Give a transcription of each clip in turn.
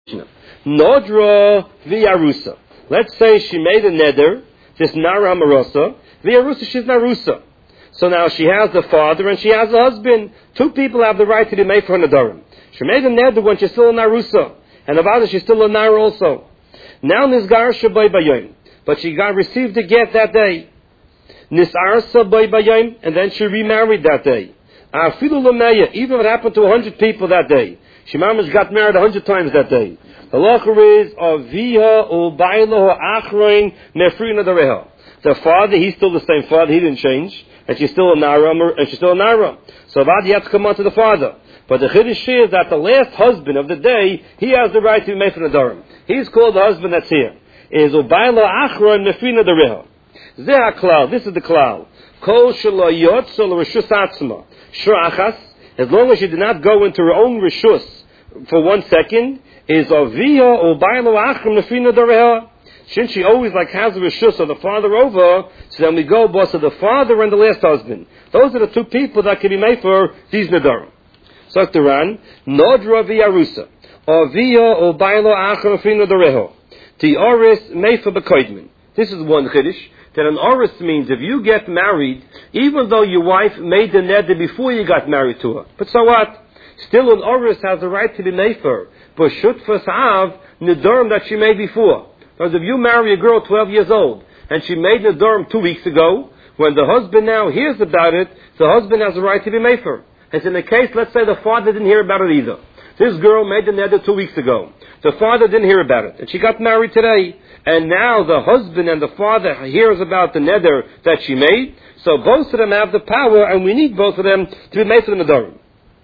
Nodra v'yarusa. Let's say she made a neder, this nara hamarosa, v'yarusa, she's narusa. So now she has the father and she has the husband. Two people have the right to be made for her nedarim. She made a neder when she's still a narusa, and about she's still a nara also. Now nizgar shabai bayim, but she received a get that day. Nisarsa bay bayim, and then she remarried that day. Afilu l'meya, even if it happened to 100 people that day. She mamash got married 100 times that day. The lacher is aviha u'baylo ha'achroin nefrina dareha. The father, he's still the same father, he didn't change, and she's still a nara, So about you have to come on to the father. But the chiddush is that the last husband of the day, he has the right to be made for nedarim. He's called the husband that's here. Is u'baylo achroin nefrina dareha. Zeh klal. This is the klal. Kol shelo yotzol reshus atzma. Shurachas. As long as she did not go into her own reshus for 1 second, is aviyah or baylo achrim nefina dareha. Since she always has the reshus of the father over, so then we go both of the father and the last husband. Those are the two people that can be made for these nedarim. So the Ran, nodra v'yarusa, aviyah or baylo achrim nefina dareha. Ti'oris meifa b'koidmin. This is one chiddush. That an oris means if you get married, even though your wife made the neder before you got married to her. But so what? Still an oris has the right to be made for her. But shutfas have nedarim that she made before. Because if you marry a girl 12 years old, and she made nedarim 2 weeks ago, when the husband now hears about it, the husband has the right to be made for her. And in the case, let's say the father didn't hear about it either. This girl made the neder 2 weeks ago. The father didn't hear about it, and she got married today. And now the husband and the father hears about the neder that she made. So both of them have the power, and we need both of them to be made for the nedarim.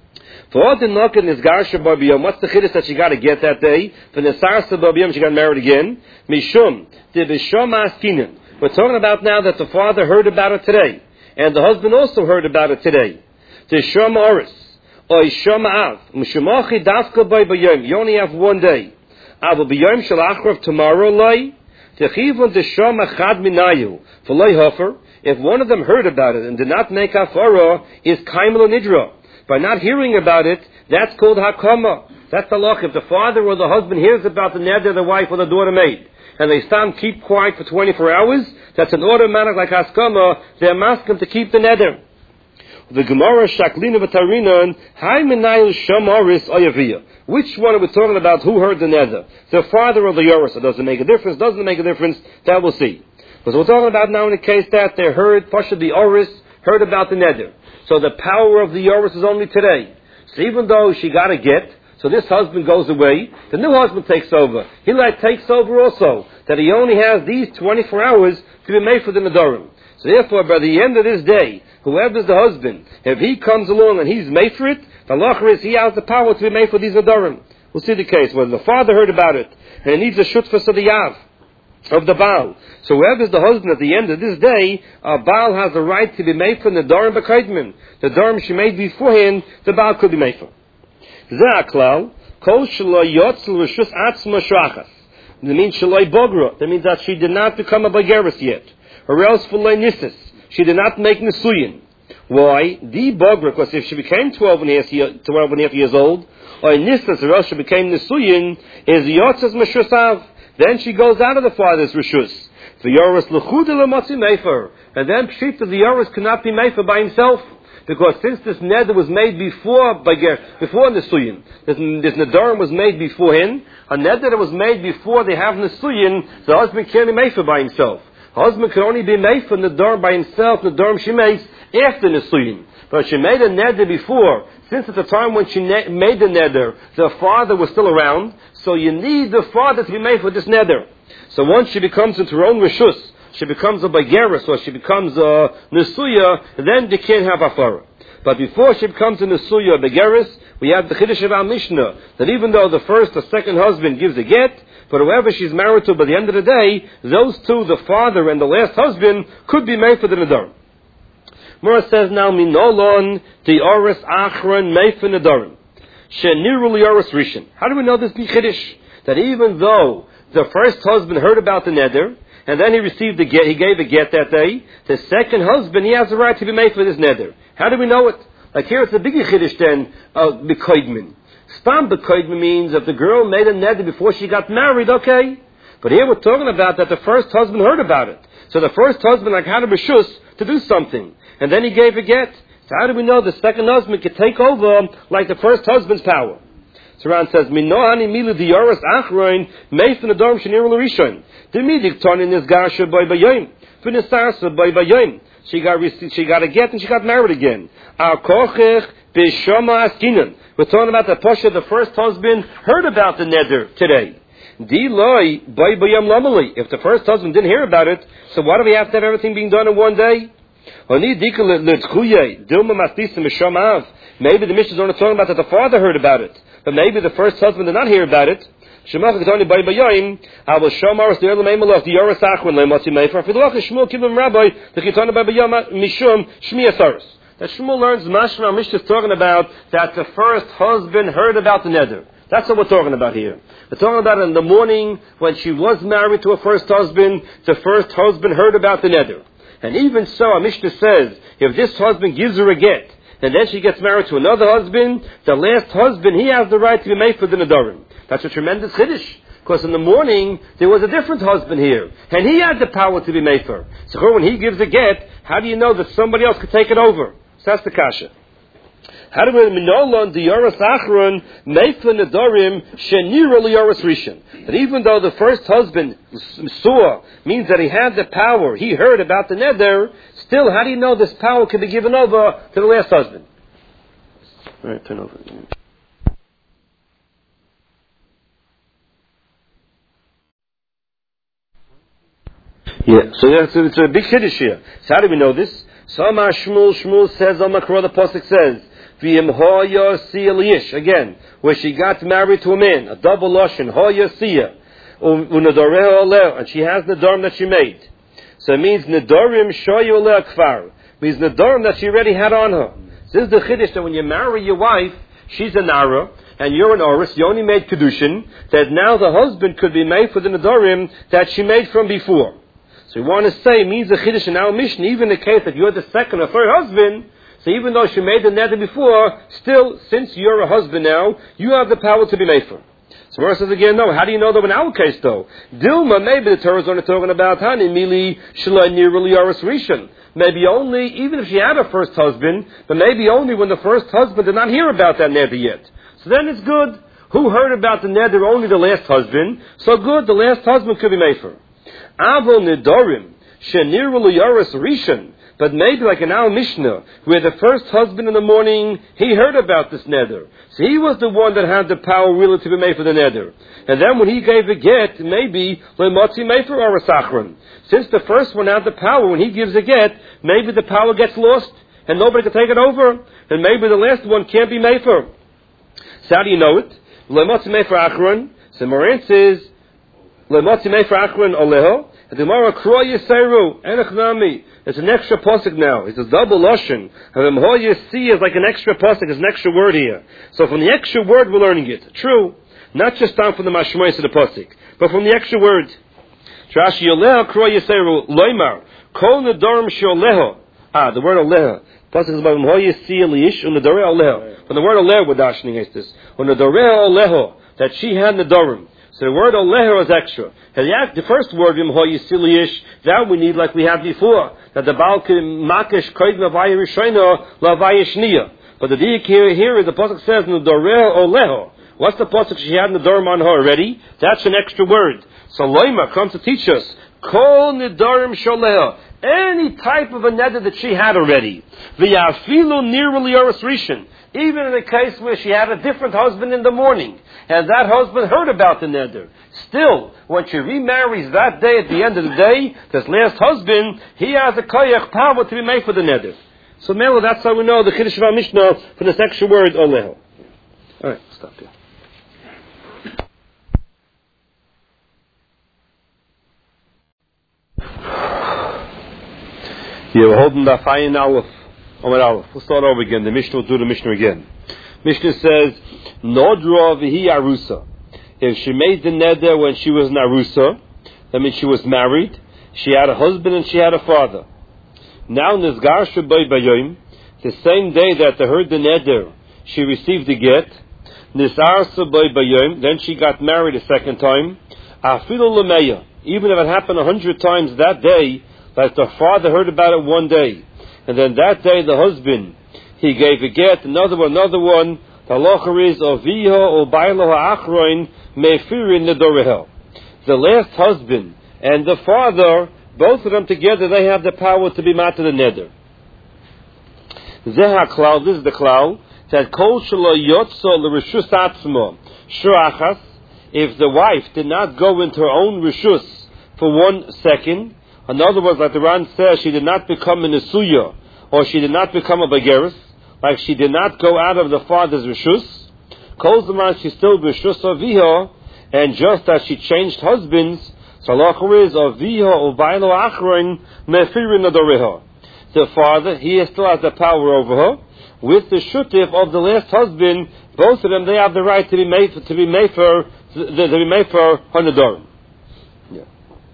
For all the knock in this garsha babiyom, what's the chiddush that she got to get that day? For the sarsa babiyom, she got married again. Mishum de b'shom askinen. We're talking about now that the father heard about it today, and the husband also heard about it today. The shom oris. Oy shom av. Mishumachi dafka babiyom. You only have 1 day. Aval b'yom shel achrav tomorrow loy. Techivun deshom achad minayu. V'loy hofer. If one of them heard about it and did not make hafara, is kaimel nidra. By not hearing about it, that's called hakama. That's the loch. If the father or the husband hears about the neder the wife or the daughter made, and they stand keep quiet for 24 hours, that's an automatic like haskama. They're masking to keep the neder. The Gemara Shaklina V'Tarinan Hai Menayil Shomoris Oyaviyah. Which one are we talking about? Who heard the neder? The father or the yoris? It doesn't make a difference. Doesn't make a difference. That we'll see. Because we're talking about now in the case that they heard Pasha the oris heard about the neder. So the power of the yoris is only today. So even though she got a get, so this husband goes away, the new husband takes over. He takes over also. That he only has these 24 hours to be made for the nedarim. So therefore, by the end of this day, whoever's the husband, if he comes along and he's made for it, the lacher is he has the power to be made for these nedarim. We'll see the case. When the father heard about it, and he needs a shutfas of the yav, of the Baal. So whoever's the husband at the end of this day, Baal has the right to be made for nedarim b'kaidmin. The nedarim she made beforehand, the Baal could be made for. Zeh kol shelo yotzel reshus atzma shrachas. That means sheloi bogra. That means that she did not become a bageris yet. Or else for nisis. She did not make nisuyin. Why? The bogra, because if she became 12 and a half years old, or nisis, or else she became nisuyin, is yotzes meshusav. Then she goes out of the father's reshus. The yoris lechuda lematzi mefer. And then pshita, the yoris cannot be mefer by himself. Because since this neder was made before Nisuyin, this nedarim was made beforehand, a neder that was made before they have Nisuyin, the husband can't be made for by himself. The husband can only be made for nedarim by himself, nedarim she makes after Nisuyin. But she made a neder before, since at the time when she made the neder, the father was still around, so you need the father to be made for this neder. So once she becomes into her own reshus, she becomes a bageris, or she becomes a nesuya, then they can't have afara. But before she becomes a nesuya, a bageris, we have the chiddush of our Mishnah, that even though the first or second husband gives a get, but whoever she's married to by the end of the day, those two, the father and the last husband, could be made for the nedarim. Mora says now, minolon oris achron meifin nedarim. Sheniru lioris rishon. How do we know this chiddush? That even though the first husband heard about the neder, and then he received the get, he gave a get that day, the second husband, he has the right to be made for this neder. How do we know it? Like here it's a bigger chiddush than b'koidmin. Stam bekoidme means if the girl made a neder before she got married, okay. But here we're talking about that the first husband heard about it. So the first husband had a b'shus to do something, and then he gave a get. So how do we know the second husband could take over like the first husband's power? So Ran says, "Minohani milu diyoras achroin meifin adorm shenir l'rishon." Demidik ton in this gasha by bayim, finisarsa by bayim. She got a get and she got married again. Our kochech b'shama askinan. We're talking about the pasha. The first husband heard about the neder today. Diloi by bayim lamali. If the first husband didn't hear about it, so why do we have to have everything being done in one day? Maybe the Mishnah is only talking about that the father heard about it, but maybe the first husband did not hear about it. That Shmuel learns Mashma Mishnah is talking about that the first husband heard about the neder. That's what we're talking about here. We're talking about in the morning when she was married to her first husband, the first husband heard about the neder. And even so, our Mishnah says, if this husband gives her a get, and then she gets married to another husband, the last husband, he has the right to be made for the nedarim. That's a tremendous chiddush. Because in the morning, there was a different husband here, and he had the power to be made for. So when he gives a get, how do you know that somebody else could take it over? So that's the kasha. How do we minolon the yoras achron meifin nedarim shenira liyoras rishon? That even though the first husband saw means that he had the power, he heard about the neder. Still, how do you know this power can be given over to the last husband? All right, turn over. Yeah, so it's a big chiddush here. So how do we know this? Samar Shmuel says on Makra, the pasuk says, again, where she got married to a man, a double lashon, hoyasiya, and she has nedarim that she made. So it means nedarim shoyu aleh kfar. Means nedarim that she already had on her. This is the chiddush that when you marry your wife, she's a nara, and you're an oris, you only made kedushin, that now the husband could be made for the nedarim that she made from before. So we want to say, it means the chiddush in our mission, even in the case that you're the second or third husband, so even though she made the neder before, still, since you're a husband now, you have the power to be made for. So Mara says again, no, how do you know that in our case though? Dilma, maybe the Torah is only talking about Hani, Mili, Shalai, Nirali, Aris, Rishon. Maybe only, even if she had a first husband, but maybe only when the first husband did not hear about that neder yet. So then it's good. Who heard about the neder? Only the last husband. So good, the last husband could be made for. Avo Nidorim, Shenirali, Aris, Rishon. But maybe like in our Mishnah, where the first husband in the morning, he heard about this neder. So he was the one that had the power really to be made for the neder. And then when he gave a get, maybe, Lemotzi made for Arasachron. Since the first one had the power, when he gives a get, maybe the power gets lost, and nobody can take it over. And maybe the last one can't be made for. So how do you know it? Lemotzi made for Achron. So Moran says, Lemotzi made for Achron Oleho. And the Gemara, Kroy Yisayru, Enochnami. It's an extra pasuk now. It's a double lashon. And the Yisi is like an extra pasuk. It's an extra word here. So from the extra word we're learning it. True. Not just down from the mashmois of the pasuk, but from the extra word. Trashi Yoleho Kroy Yisayru Loimar. Kol Nedarim Sholeho. The word Oleho. Pasuk is about Yisi Eliish Unedore Oleho. From the word Oleho we're dashing against this. Unedore Oleho. That she had Nedarim. So the word Oleho is extra. The first word, that we need like we had before. That the Baal can makish koid lavaya rishayna lavaya shniya. But the diak here is the pasuk says Nedoreh Oleho. What's the pasuk she had Nedarim on her already? That's an extra word. So Loima comes to teach us Kol Nedarim Sholeho. Any type of a neder that she had already. V'yafilu nirali oris rishon. Even in the case where she had a different husband in the morning, and that husband heard about the neder. Still, when she remarries that day, at the end of the day, this last husband, he has a koyach power to be made for the neder. So, Mela, that's how we know the Chiddush of our Mishnah for this extra word, Oleho. All right, stop there. Yeah, we're holding the Fayin Aleph. We'll start over again. The Mishnah will do the Mishnah again. Mishnah says, Nodra v'hi arusa. If she made the neder when she was an arusa, that means she was married, she had a husband and she had a father. Now, Nizgar Shabbai Bayoim, the same day that they heard the neder, she received the get. Then she got married a second time. Even if it happened 100 times that day, like the father heard about it one day, and then that day the husband, he gave a get, another one. The halacha is Oviha or Bailah Achroin Mefirin Nedoreha. The last husband and the father, both of them together, they have the power to be mata the neder. Zeh HaKlal, this is the klal, that Kol Shelo Yotzo L'Rishus Atzmo Shurachas, if the wife did not go into her own rishus for 1 second, in other words, like the Ran says, she did not become a Nesuya, or she did not become a Bageris, like she did not go out of the father's rishus, Kol Zaman she's still rishus Aviha, and just as she changed husbands, Salacha is Aviha or Bailo Achroin Mefirin Adoreha. The father, he still has the power over her. With the shutif of the last husband, both of them, they have the right to be made for Hanadorim. Yeah.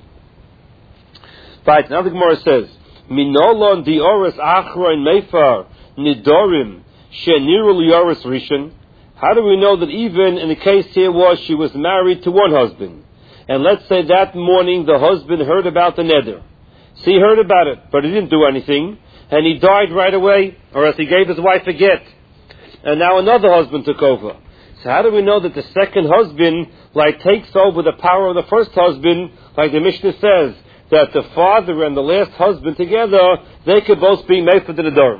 Right, now the Gemara says, Minolon dioris achroin meifar nidorim sheniru lioris rishon. How do we know that even in the case here was she was married to one husband, and let's say that morning the husband heard about the neder. So he heard about it, but he didn't do anything, and he died right away, or else he gave his wife a get, and now another husband took over. So how do we know that the second husband takes over the power of the first husband, like the Mishnah says, that the father and the last husband together, they could both be made for the Nedarim?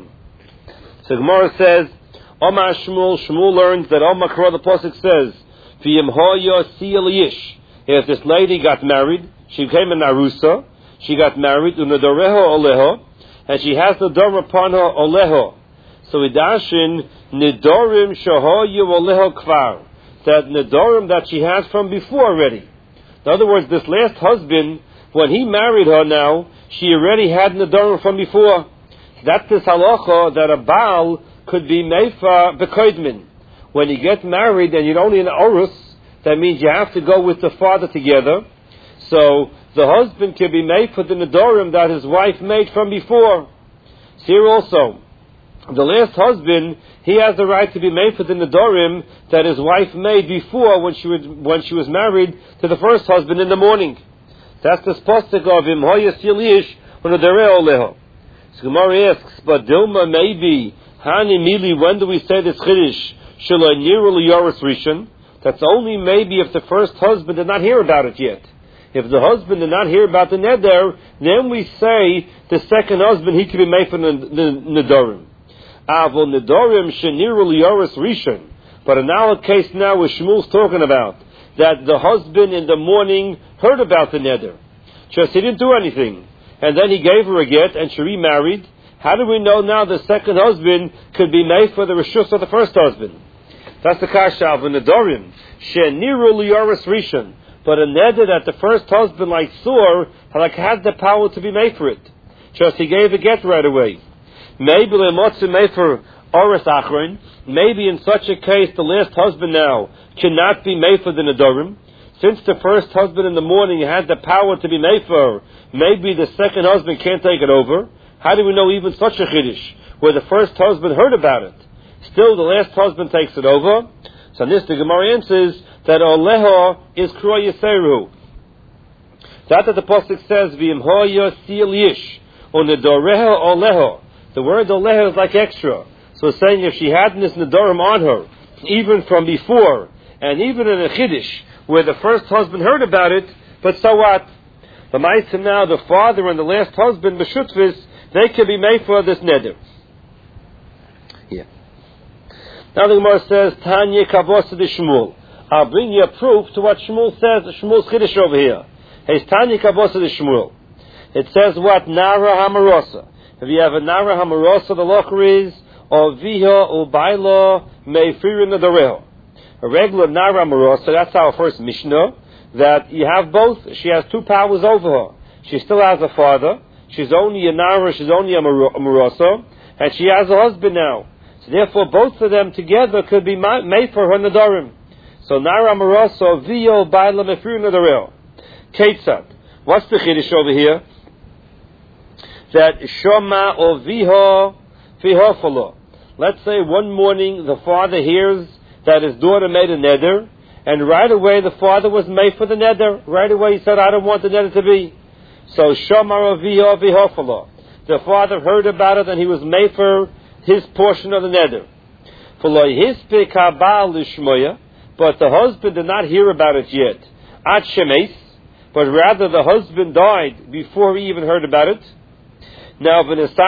So Gemara says, Omar Shmuel learns that Omar Kara, the Pasuk says, V'yim hoya siyal yish. If this lady got married, she became an arusa, she got married, unadoreho oleho, and she has the door upon her oleho. So idashin nidorim shahoyu oleho kvar, that nidorim that she has from before already. In other words, this last husband, when he married her now, she already had nidorim from before. That's this halacha that a baal could be meifa bekoidmin. When you get married and you're only an orus, that means you have to go with the father together. So the husband can be made for the nedorim that his wife made from before. Here also, the last husband, he has the right to be made for the nedorim that his wife made before when she was married to the first husband in the morning. That's the pasuk of him hoya silish unadareh oleho. So Gemara asks, but Dilma maybe hani mili, when do we say this chiddush shelo niru liyoris rishon? That's only maybe if the first husband did not hear about it yet. If the husband did not hear about the neder, then we say the second husband, he can be made for the nedorim. Avol nedorim sheniru liyoris rishon. But in our case now, what Shmuel's talking about, that the husband in the morning heard about the neder, just he didn't do anything, and then he gave her a get and she remarried. How do we know now the second husband could be made for the rishus of the first husband? That's the kasha of the nedorim sheniru liyoris rishon. But a neder that the first husband, like Sur, had the power to be made for it. Just he gave a get right away. Maybe lemotzi made for oris achron. Maybe in such a case, the last husband now cannot be made for the nedorim. Since the first husband in the morning had the power to be made for, maybe the second husband can't take it over. How do we know even such a chiddush, where the first husband heard about it? Still, the last husband takes it over. So this, the Gemara answers that Oleho is Kro Yeseru. That the Pasuk says, V'im hoya sil yish, unedoreho Oleho. The word Oleho is like extra. So it's saying if she had this nedorim on her, even from before, and even in a chiddush, where the first husband heard about it, but so what? The Ma'asim now, the father and the last husband, B'shutvis, they can be made for this neder. Yeah. Now the Gemara says, Tanya Kavosa de Shmuel. I'll bring you a proof to what Shmuel says, Shmuel's chiddush over here. Hey, Tanya Kavosa de Shmuel. It says what? Nara Hamarosa. If you have a Nara Hamarosa, the locher is, or Viha, or Baila, Meifirin Nadoreho. A regular Nara Hamarosa, that's our first Mishnah, that you have both. She has two powers over her. She still has a father. She's only a Nara, she's only a Marosa, and she has a husband now. So therefore, both of them together could be made for her Nadarim. So Nara Marosa, Vio, Baila, Mefir Nadareo. Ketzad. What's the chiddush over here? That Shoma or Viho, Vihofalo. Let's say one morning the father hears that his daughter made a neder, and right away the father was made for the neder. Right away he said, I don't want the neder to be. So Shamar Aviha Vihofala. The father heard about it and he was made for his portion of the neder. But the husband did not hear about it yet. At Shemes, but rather the husband died before he even heard about it. Now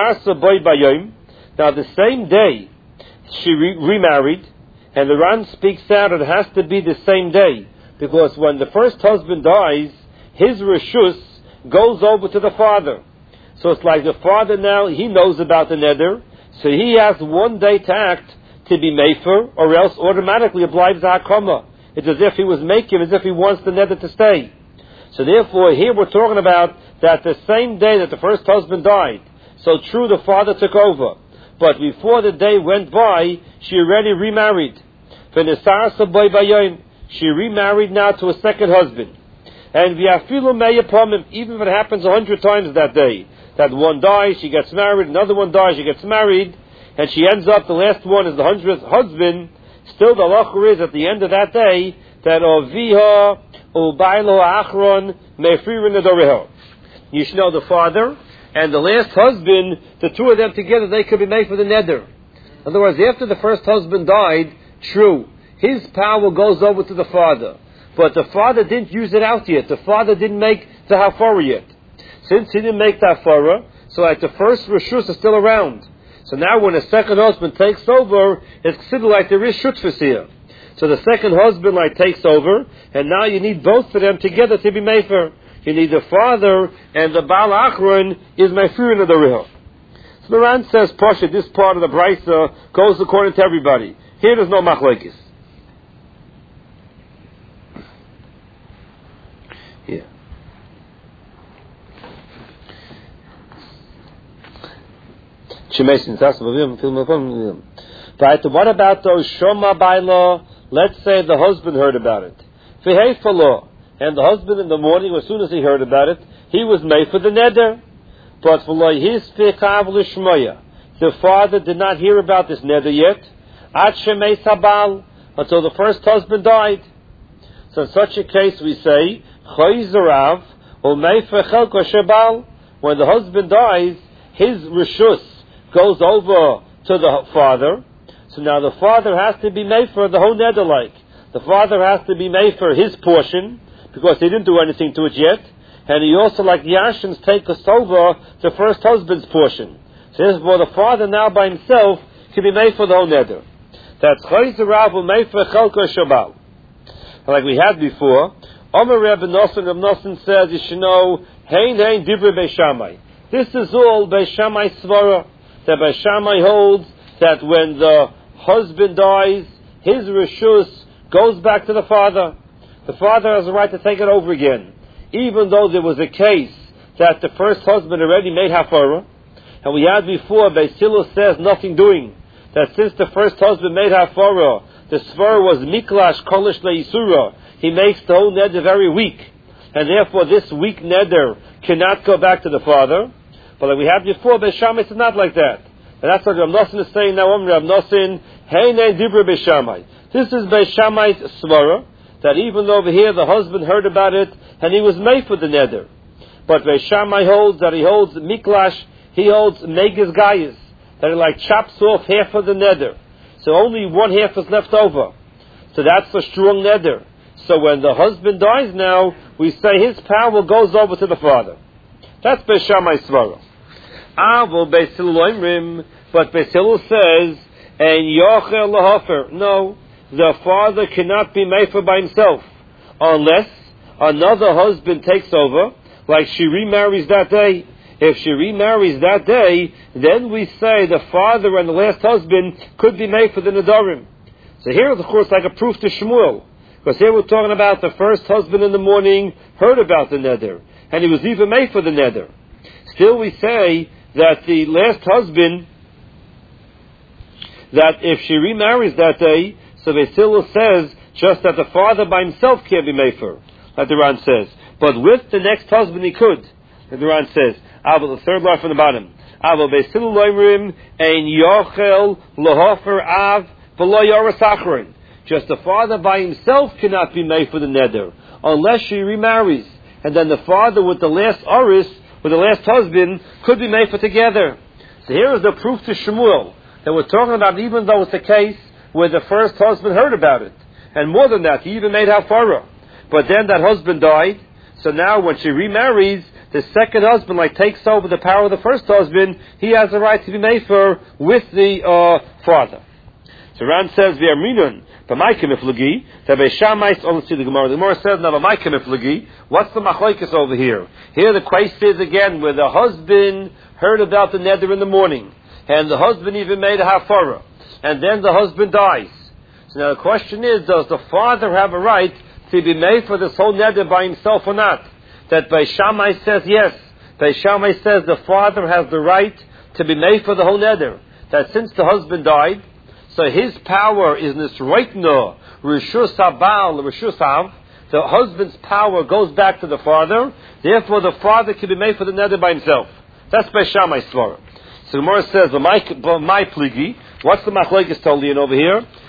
the same day she remarried, and the Ran speaks out it has to be the same day, because when the first husband dies, his reshus goes over to the father. So it's like the father now, he knows about the neder, so he has 1 day to act to be mefer, or else automatically applies the hakama. It's as if he was making, as if he wants the neder to stay. So therefore, here we're talking about that the same day that the first husband died, so true the father took over, but before the day went by, she already remarried. She remarried now to a second husband. And even if it happens 100 times that day, that one dies, she gets married, another one dies, she gets married, and she ends up, the last one is the 100th husband, still the halacha is at the end of that day, that Oviha Ubailo Achron Mefirin Adoreho. You should know the father and the last husband, the two of them together, they could be made for the neder. In other words, after the first husband died, true, his power goes over to the father. But the father didn't use it out yet. The father didn't make the hafara yet. Since he didn't make the hafara, so like the first reshus is still around. So now when the second husband takes over, it's considered like there is shutfus here. So the second husband like takes over, and now you need both of them together to be mefer. You need the father, and the Baal Achron is mefirin of the Rihah. So the Ran says, Pasha, this part of the Brisa goes according to everybody. Here there's no machlokes. Yeah. But what about those Shoma Baila? Let's say the husband heard about it. And the husband in the morning, as soon as he heard about it, he was made for the neder. But the father did not hear about this neder yet. Until the first husband died. So in such a case we say, when the husband dies, his reshus goes over to the father. So now the father has to be made for the whole neder like. The father has to be made for his portion, because he didn't do anything to it yet. And he also, like the Ashins, take us over the first husband's portion. So therefore the father now by himself can be made for the whole neder. That's Chayzerav made for Chelko Shabal. Like we had before, Omer Reb Nosson says, you should know, Hein Divrei Beis Shammai. This is all Beis Shammai Svara. That Beis Shammai holds that when the husband dies, his reshus goes back to the father. The father has the right to take it over again. Even though there was a case that the first husband already made hafara, and we had before, Beis Hillel says nothing doing. That since the first husband made hafara, the svara was miklash kolish leisura. He makes the whole neder very weak. And therefore this weak neder cannot go back to the father. But like we had before, Beis Shammai is not like that. And that's what Rav Nosson is saying now. Rav Nosson, Heinen Divrei Beis Shammai. This is Beis Shammai's svara, that even though over here the husband heard about it, and he was made for the neder. But Beis Shammai holds that he holds miklash, he holds megas gayas, that it like chops off half of the neder. So only one half is left over. So that's a strong neder. So when the husband dies now, we say his power goes over to the father. That's Beis Shammai's svara. Avol Beis Hillel, but Beis Hillel says, and Yochel Lahofer. No, the father cannot be made for by himself, unless another husband takes over, like she remarries that day. If she remarries that day, then we say the father and the last husband could be made for the Nedarim. So here is, of course, like a proof to Shmuel, because here we're talking about the first husband in the morning heard about the neder, and he was even made for the neder. Still we say that the last husband, that if she remarries that day, so Beis Hillel says just that the father by himself can't be made for, like the Ran says. But with the next husband he could, like the Ran says. The third line from the bottom. Beis Hillel loimrim ein yochel lahofer av v'lo yoras achron. Just the father by himself cannot be made for the neder, unless she remarries. And then the father with the last oris, with the last husband, could be made for together. So here is the proof to Shmuel that we're talking about, even though it's a case where the first husband heard about it. And more than that, he even made hafara. But then that husband died, so now when she remarries, the second husband takes over the power of the first husband. He has the right to be made for with the father. So Ran says, "V'yarminun b'maykim iflagi." The Beishamais only see the Gemara. The Gemara says, "Now b'maykim iflagi." What's the machlokes over here? Here the question is again where the husband heard about the neder in the morning, and the husband even made a hafara, and then the husband dies. So now the question is, does the father have a right to be made for this whole neder by himself or not? That Beishamai says yes. Beishamai says the father has the right to be made for the whole neder. That since the husband died, so his power is nisroitno, rishus habal, rishus hav. The husband's power goes back to the father. Therefore, the father can be made for the neder by himself. That's Beishamai's svara. So the Gemara says, "My pligi." What's the machlokes totally over here?